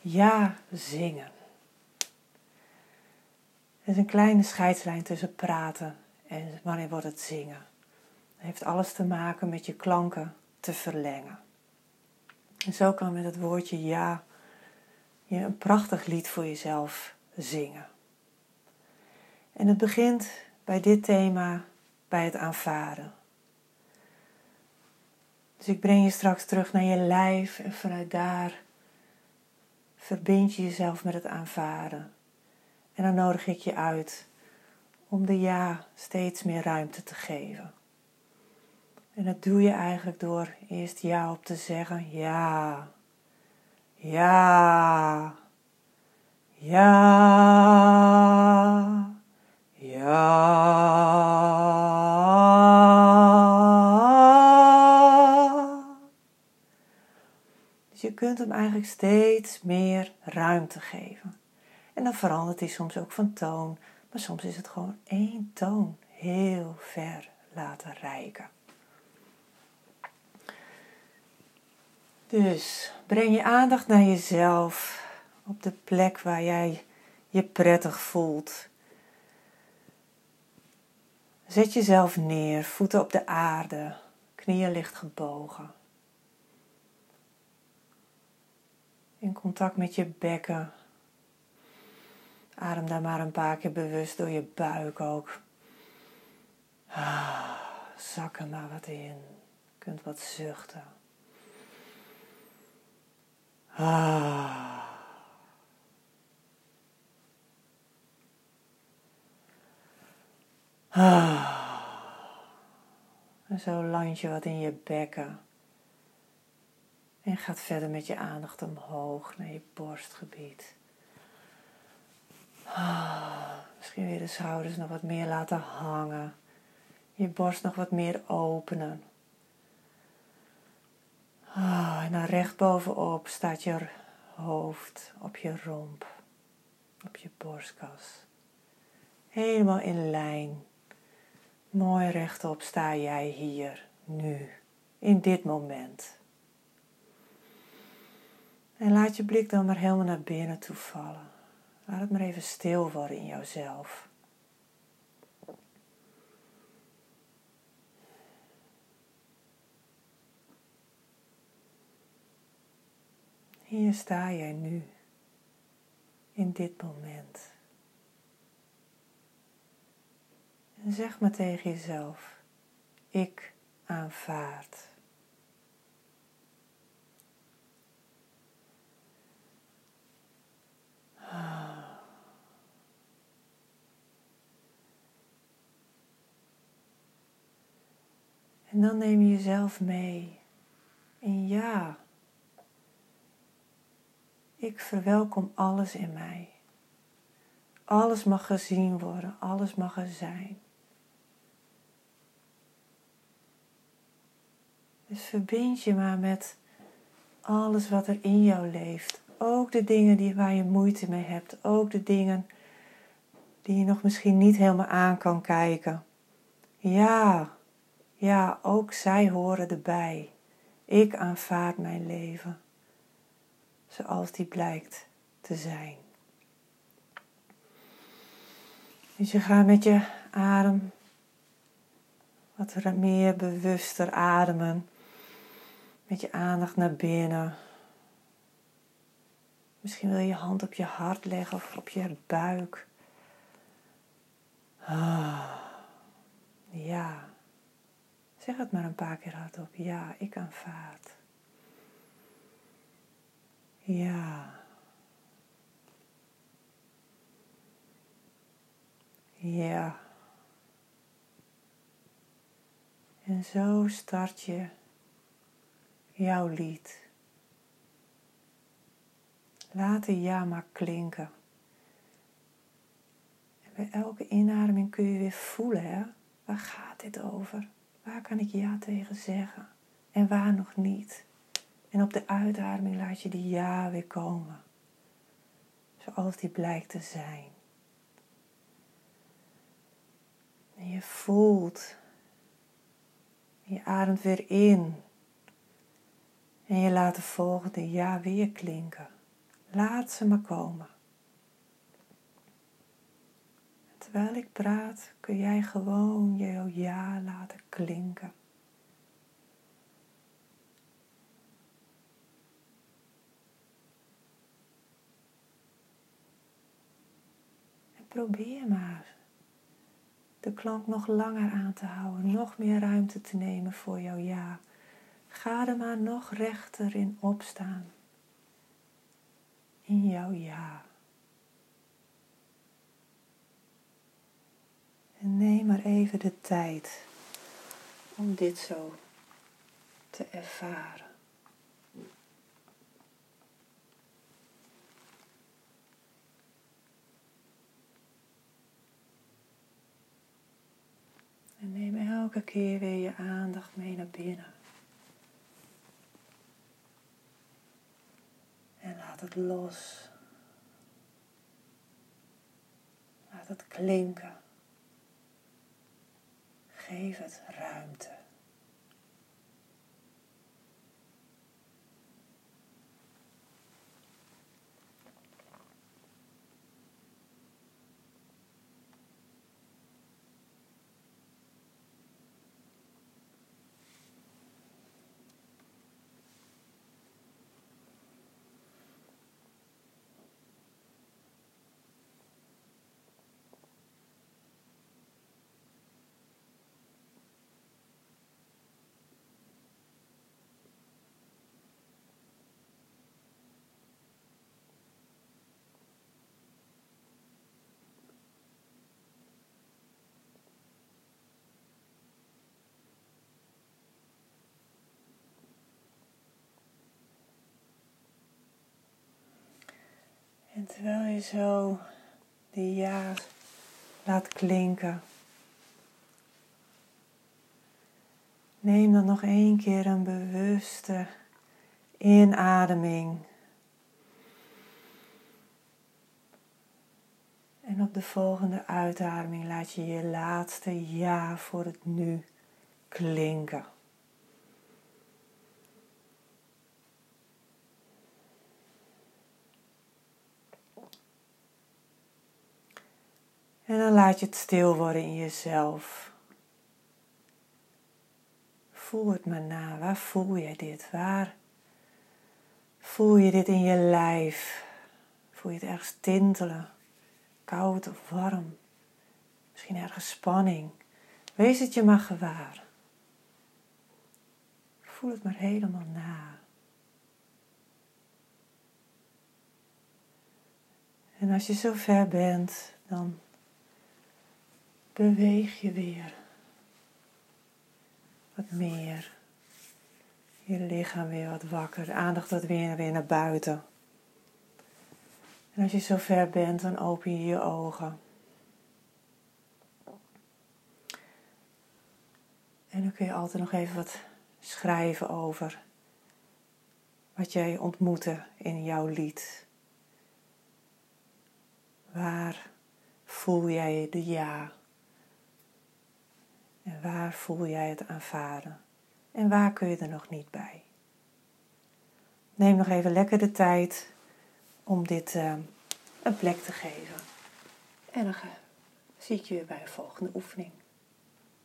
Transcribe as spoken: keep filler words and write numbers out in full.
ja zingen. Er is een kleine scheidslijn tussen praten en wanneer wordt het zingen. Het heeft alles te maken met je klanken te verlengen. En zo kan met het woordje ja je een prachtig lied voor jezelf zingen. En het begint bij dit thema, bij het aanvaarden. Dus ik breng je straks terug naar je lijf en vanuit daar verbind je jezelf met het aanvaarden. En dan nodig ik je uit om de ja steeds meer ruimte te geven. En dat doe je eigenlijk door eerst ja op te zeggen. Ja, ja, ja, ja. Dus je kunt hem eigenlijk steeds meer ruimte geven. En dan verandert hij soms ook van toon, maar soms is het gewoon één toon heel ver laten reiken. Dus breng je aandacht naar jezelf op de plek waar jij je prettig voelt. Zet jezelf neer, voeten op de aarde, knieën licht gebogen. In contact met je bekken. Adem daar maar een paar keer bewust door je buik ook. Ah, zak er maar wat in. Je kunt wat zuchten. Ah. Ah. En zo land je wat in je bekken. En gaat verder met je aandacht omhoog naar je borstgebied. Ah. Misschien weer de schouders nog wat meer laten hangen. Je borst nog wat meer openen. Ah, en dan recht bovenop staat je hoofd op je romp, op je borstkas. Helemaal in lijn. Mooi rechtop sta jij hier, nu, in dit moment. En laat je blik dan maar helemaal naar binnen toe vallen. Laat het maar even stil worden in jouzelf. Hier sta jij nu, in dit moment. En zeg maar tegen jezelf, ik aanvaard. Ah. En dan neem je jezelf mee. En ja, ik verwelkom alles in mij. Alles mag gezien worden, alles mag er zijn. Dus verbind je maar met alles wat er in jou leeft. Ook de dingen die, waar je moeite mee hebt. Ook de dingen die je nog misschien niet helemaal aan kan kijken. Ja, ja, ook zij horen erbij. Ik aanvaard mijn leven. Zoals die blijkt te zijn. Dus je gaat met je adem wat meer bewuster ademen. Met je aandacht naar binnen. Misschien wil je je hand op je hart leggen of op je buik. Ah, ja. Zeg het maar een paar keer hardop. Ja, ik aanvaard. Ja. Ja. En zo start je jouw lied. Laat de ja maar klinken. En bij elke inademing kun je weer voelen, hè? Waar gaat dit over? Waar kan ik ja tegen zeggen? En waar nog niet? En op de uitademing laat je die ja weer komen. Zoals die blijkt te zijn. En je voelt. Je ademt weer in. En je laat de volgende ja weer klinken. Laat ze maar komen. Terwijl ik praat, kun jij gewoon jouw ja laten klinken. En probeer maar de klank nog langer aan te houden, nog meer ruimte te nemen voor jouw ja. Ga er maar nog rechter in opstaan. In jouw ja. En neem maar even de tijd om dit zo te ervaren. En neem elke keer weer je aandacht mee naar binnen. En laat het los. Laat het klinken. Geef het ruimte. En terwijl je zo die ja laat klinken, neem dan nog één keer een bewuste inademing. En op de volgende uitademing laat je je laatste ja voor het nu klinken. En dan laat je het stil worden in jezelf. Voel het maar na. Waar voel je dit? Waar voel je dit in je lijf? Voel je het ergens tintelen? Koud of warm? Misschien ergens spanning? Wees het je maar gewaar. Voel het maar helemaal na. En als je zo ver bent, dan beweeg je weer wat meer. Je lichaam weer wat wakker. De aandacht wat weer, weer naar buiten. En als je zo ver bent, dan open je je ogen. En dan kun je altijd nog even wat schrijven over wat jij ontmoette in jouw lied. Waar voel jij de ja? En waar voel jij het aanvaarden? En waar kun je er nog niet bij? Neem nog even lekker de tijd om dit uh, een plek te geven. En dan ga, zie ik je weer bij de volgende oefening.